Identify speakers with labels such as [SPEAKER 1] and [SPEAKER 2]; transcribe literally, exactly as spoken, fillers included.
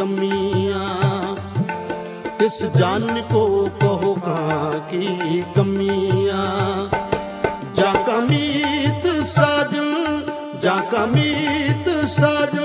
[SPEAKER 1] कमियां, किस जान को कहो कहाँ की कमियां। जाका मीत साजन, जाका मीत साजन,